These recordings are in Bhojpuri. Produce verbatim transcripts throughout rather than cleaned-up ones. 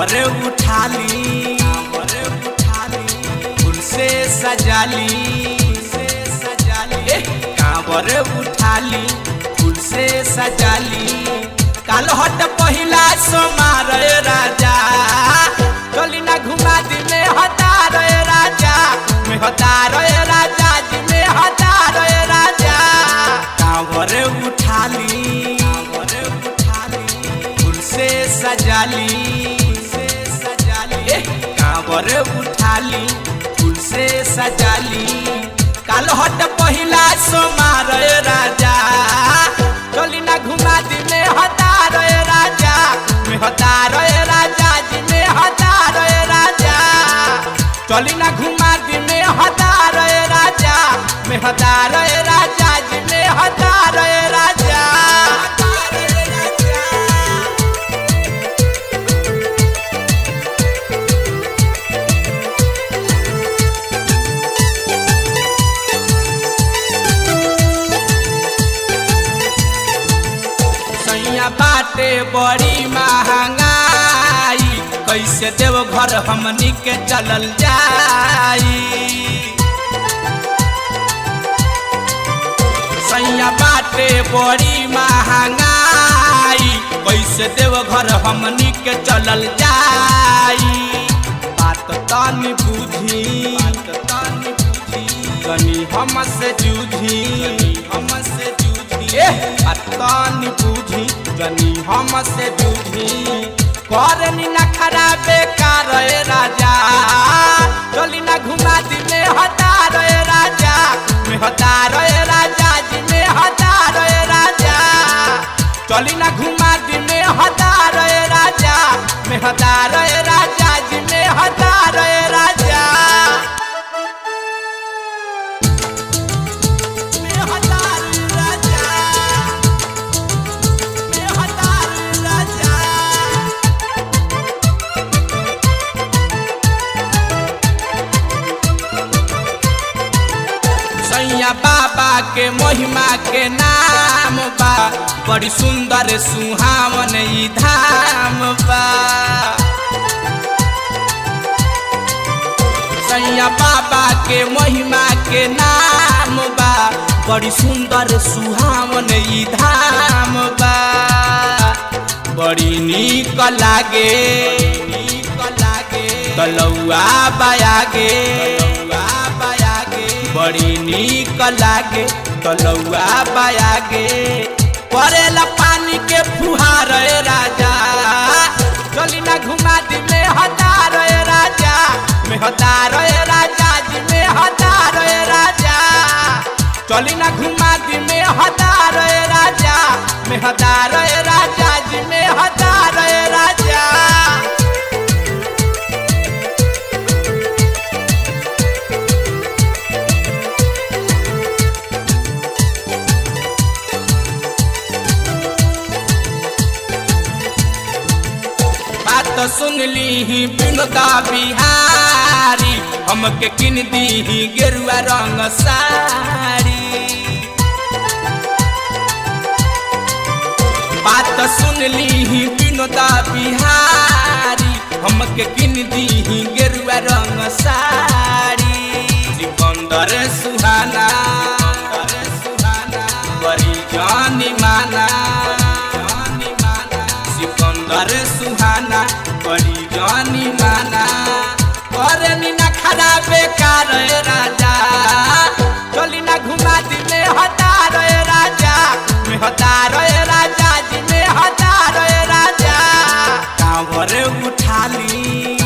कांवर उठाली फूल से सजाली कांवर उठाली फूल से सजाली काल हट पहिला सोमार राजा चली ना घुमा दी में हतार राजा में हतार राजा जी में हतार राजा कांवर उठाली फूल से सजाली कांवर उठाली फूल से सजाली काल हट पहिला सोमार राजा चली ना घुमा दी में हतार राजा में हतार राजा जी में हतार राजा चली ना घुमा दी में हतार राजा में हतार राजा जी में हतार राजा बाटे बड़ी महंगाई कैसे देव घर हमनी के चलल जाई सैया बाटे बड़ी महंगाई कैसे देव घर हमनी के चलल जाई बात तनी बुझी तनी हमसे जूझी हमसे जूझी तनी बुझी जनी हमसे जूझी करनी ना खराबे कार राजा चली ना घुमा दी में हतार राजा में हतार राजा जी में हतार राजा चली ना घुमा दी में हतार राजा में हतार राजा जी में हतार राजा बाबा के महिमा के नाम बा बड़ी सुंदर सुहावन ई धाम बा सैया बाबा के महिमा के नाम बा बड़ी सुंदर सुहावन ई धाम बा बड़ी नीक लागे नीक लागे कलौआ बायागे बड़ी नीक लागे कलौआ बायागे परेला पानी के फुहार राजा चली ना घुमा दी में हतार राजा में हतार राजा जी में हतार राजा चली ना घुमा दी में हतार राजा में हतार राजा जी में हतार राजा तो सुन ली विनोदा बिहारी हमके किन दी गेरुआ रंग साड़ी बात सुन ली विनोदा बिहारी हमके किन दी गेरुआ रंग साड़ी सिकंदर सुहाना बड़ी जानी माना सिकंदर सुहाना बड़ी जानी माना करनी ना खराबे कार राजा चली ना घुमा दी में हतार राजा में हतार राजा जी में हतार राजा कांवर उठाली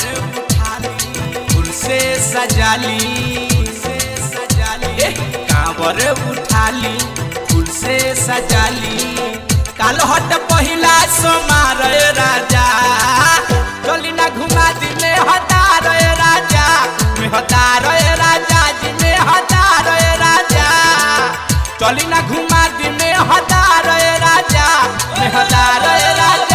फूल से सजाली कांवर उठाली फूल से सजाली काल हट पहिला सोमार राजा चली ना घुमा दी में हतार राजा में हतार राजा जी में हतार राजा चली ना घुमा दी में हतार राजा में हतार राजा